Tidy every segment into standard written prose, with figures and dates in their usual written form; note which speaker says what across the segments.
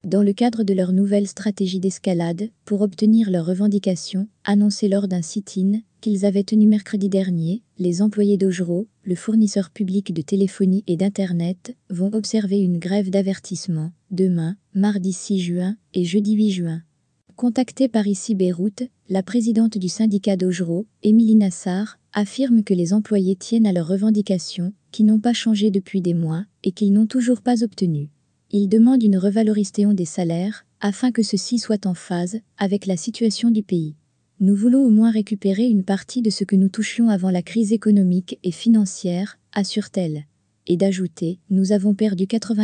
Speaker 1: dans le cadre de leur nouvelle stratégie d'escalade pour obtenir leurs revendications, annoncées lors d'un sit-in qu'ils avaient tenu mercredi dernier. Les employés d'Ojro, le fournisseur public de téléphonie et d'Internet, vont observer une grève d'avertissement demain, mardi 6 juin et jeudi 8 juin. Contactée par ICI Beyrouth, la présidente du syndicat d'Ojro, Émilie Nassar, affirme que les employés tiennent à leurs revendications, qui n'ont pas changé depuis des mois et qu'ils n'ont toujours pas obtenues. Ils demandent une revalorisation des salaires, afin que ceux-ci soient en phase avec la situation du pays. Nous voulons au moins récupérer une partie de ce que nous touchions avant la crise économique et financière, assure-t-elle. Et d'ajouter, nous avons perdu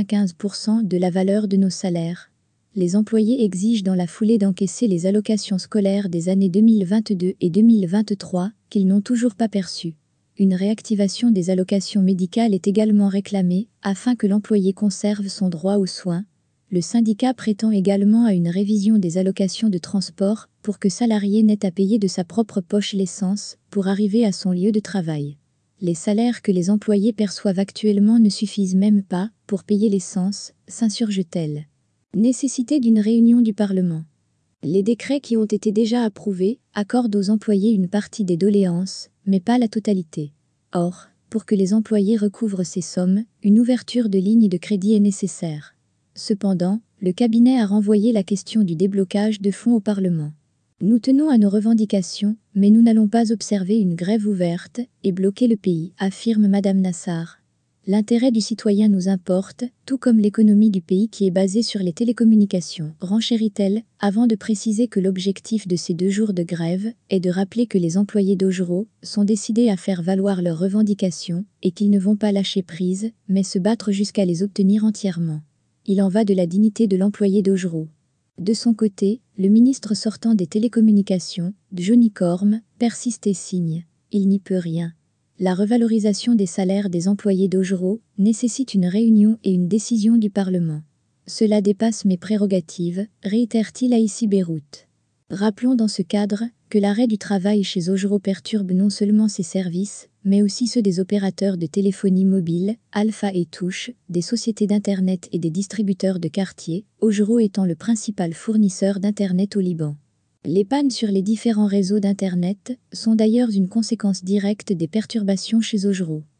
Speaker 1: 95% de la valeur de nos salaires. Les employés exigent dans la foulée d'encaisser les allocations scolaires des années 2022 et 2023 qu'ils n'ont toujours pas perçues. Une réactivation des allocations médicales est également réclamée afin que l'employé conserve son droit aux soins. Le syndicat prétend également à une révision des allocations de transport pour que salarié n'ait à payer de sa propre poche l'essence pour arriver à son lieu de travail. Les salaires que les employés perçoivent actuellement ne suffisent même pas pour payer l'essence, s'insurge-t-elle. Nécessité d'une réunion du Parlement. Les décrets qui ont été déjà approuvés accordent aux employés une partie des doléances, mais pas la totalité. Or, pour que les employés recouvrent ces sommes, une ouverture de ligne de crédit est nécessaire. Cependant, le cabinet a renvoyé la question du déblocage de fonds au Parlement. Nous tenons à nos revendications, mais nous n'allons pas observer une grève ouverte et bloquer le pays, affirme Madame Nassar. L'intérêt du citoyen nous importe, tout comme l'économie du pays qui est basée sur les télécommunications, renchérit-elle, avant de préciser que l'objectif de ces 2 jours de grève est de rappeler que les employés d'Ojro sont décidés à faire valoir leurs revendications et qu'ils ne vont pas lâcher prise, mais se battre jusqu'à les obtenir entièrement. Il en va de la dignité de l'employé d'Ojro. De son côté, le ministre sortant des télécommunications, Johnny Corm, persiste et signe. Il n'y peut rien. La revalorisation des salaires des employés d'Ojro nécessite une réunion et une décision du Parlement. Cela dépasse mes prérogatives, réitère-t-il à ICI Beyrouth. Rappelons dans ce cadre que l'arrêt du travail chez Ojro perturbe non seulement ses services, mais aussi ceux des opérateurs de téléphonie mobile, Alpha et Touche, des sociétés d'Internet et des distributeurs de quartier, Ojro étant le principal fournisseur d'Internet au Liban. Les pannes sur les différents réseaux d'Internet sont d'ailleurs une conséquence directe des perturbations chez Ojro.